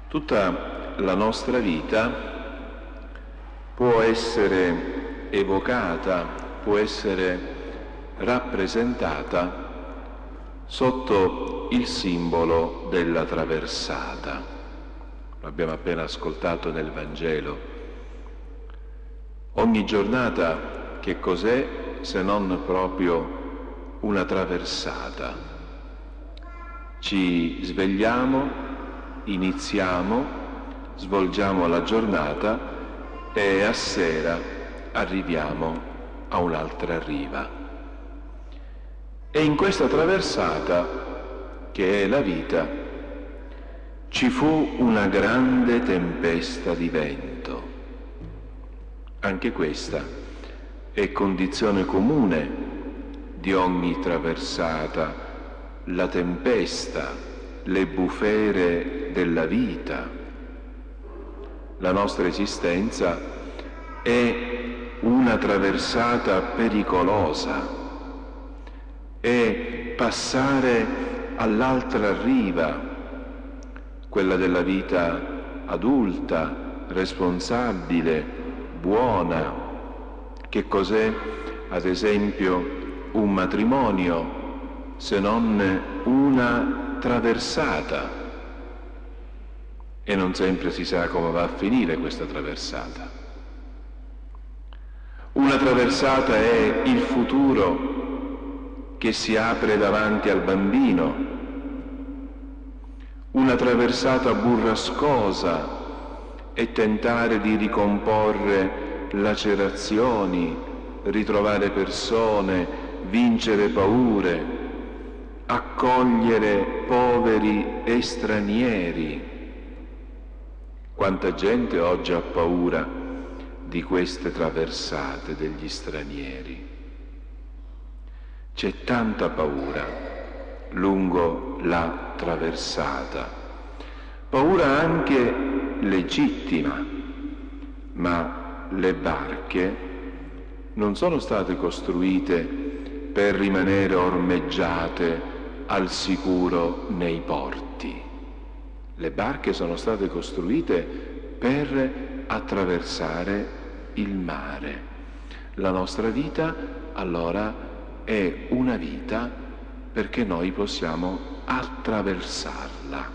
Tutta la nostra vita può essere evocata, può essere rappresentata sotto il simbolo della traversata. Lo abbiamo appena ascoltato nel Vangelo. Ogni giornata che cos'è se non proprio una traversata? Ci svegliamo, iniziamo, svolgiamo la giornata e a sera arriviamo a un'altra riva. E in questa traversata, che è la vita, ci fu una grande tempesta di vento. Anche questa è condizione comune di ogni traversata, la tempesta, le bufere della vita. La nostra esistenza è una traversata pericolosa, è passare all'altra riva, quella della vita adulta, responsabile, buona. Che cos'è, ad esempio, un matrimonio se non una traversata? E non sempre si sa come va a finire questa traversata. Una traversata è il futuro che si apre davanti al bambino, una traversata burrascosa è tentare di ricomporre lacerazioni, ritrovare persone, vincere paure, accogliere poveri e stranieri. Quanta gente oggi ha paura di queste traversate degli stranieri. C'è tanta paura lungo la traversata, paura anche legittima, ma le barche non sono state costruite per rimanere ormeggiate al sicuro nei porti. Le barche sono state costruite per attraversare il mare. La nostra vita allora è una vita perché noi possiamo attraversarla.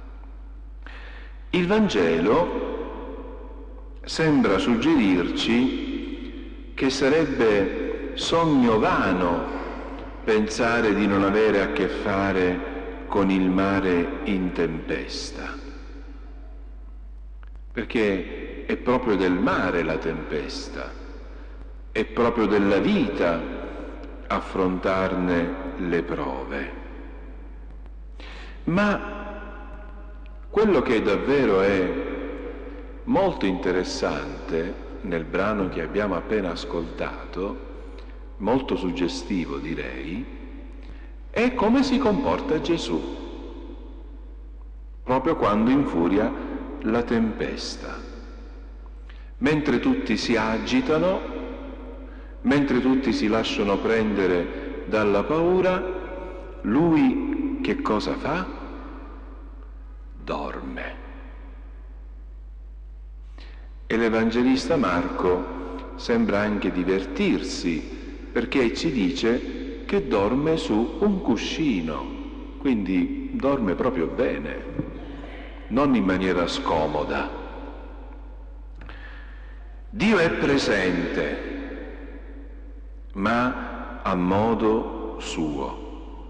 Il Vangelo sembra suggerirci che sarebbe sogno vano pensare di non avere a che fare con il mare in tempesta, perché è proprio del mare la tempesta, è proprio della vita affrontarne le prove. Ma quello che davvero è molto interessante nel brano che abbiamo appena ascoltato, molto suggestivo direi, è come si comporta Gesù proprio quando infuria la tempesta. Mentre tutti si agitano, mentre tutti si lasciano prendere dalla paura, lui che cosa fa? Dorme. E l'Evangelista Marco sembra anche divertirsi, perché ci dice che dorme su un cuscino, quindi dorme proprio bene, non in maniera scomoda. Dio è presente, ma a modo suo.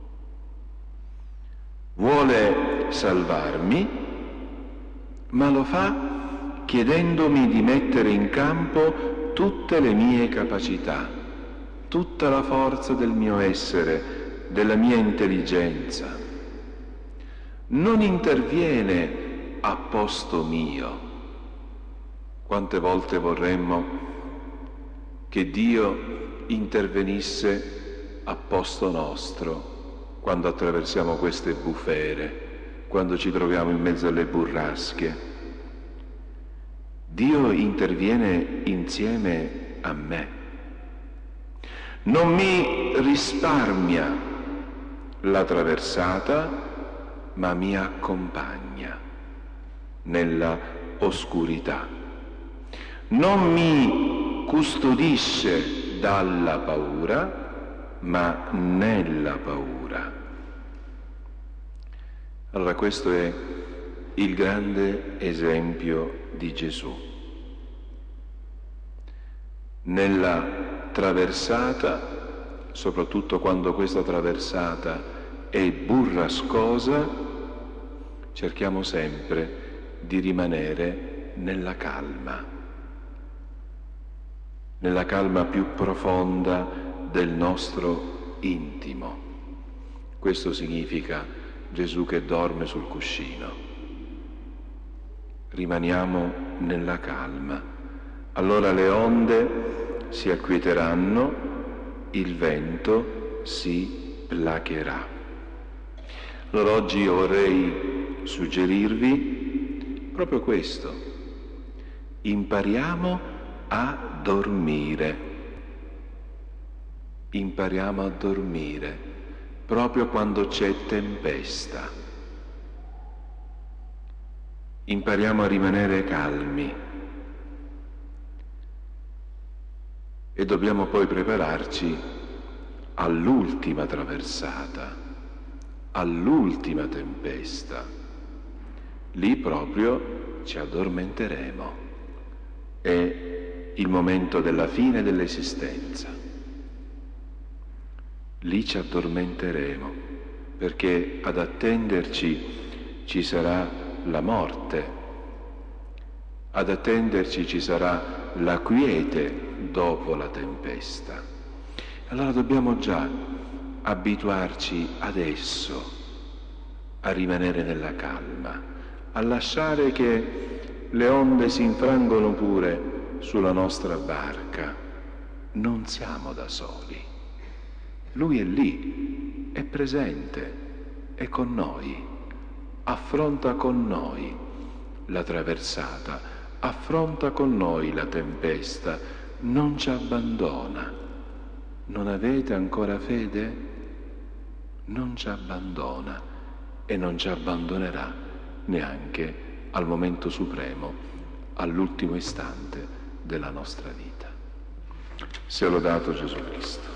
Vuole salvarmi, ma lo fa chiedendomi di mettere in campo tutte le mie capacità, tutta la forza del mio essere, della mia intelligenza. Non interviene a posto mio. Quante volte vorremmo che Dio intervenisse a posto nostro quando attraversiamo queste bufere, quando ci troviamo in mezzo alle burrasche. Dio interviene insieme a me. Non mi risparmia la traversata, ma mi accompagna. nella oscurità. Non mi custodisce dalla paura, ma nella paura. Allora questo è il grande esempio di Gesù. Nella traversata, soprattutto quando questa traversata è burrascosa, cerchiamo sempre di rimanere nella calma più profonda del nostro intimo. Questo significa Gesù che dorme sul cuscino. Rimaniamo nella calma. Allora le onde si acquieteranno, il vento si placherà. Allora oggi io vorrei suggerirvi proprio questo. Impariamo a dormire. Impariamo a dormire proprio quando c'è tempesta. Impariamo a rimanere calmi e dobbiamo poi prepararci all'ultima traversata, all'ultima tempesta. Lì proprio ci addormenteremo. È il momento della fine dell'esistenza. Lì ci addormenteremo, perché ad attenderci ci sarà la morte, ad attenderci ci sarà la quiete dopo la tempesta. Allora dobbiamo già abituarci adesso a rimanere nella calma, a lasciare che le onde si infrangono pure sulla nostra barca. Non siamo da soli. Lui è lì, è presente, è con noi, affronta con noi la traversata, affronta con noi la tempesta, non ci abbandona. Non avete ancora fede? Non ci abbandona e non ci abbandonerà neanche al momento supremo, all'ultimo istante della nostra vita. Sia lodato Gesù Cristo.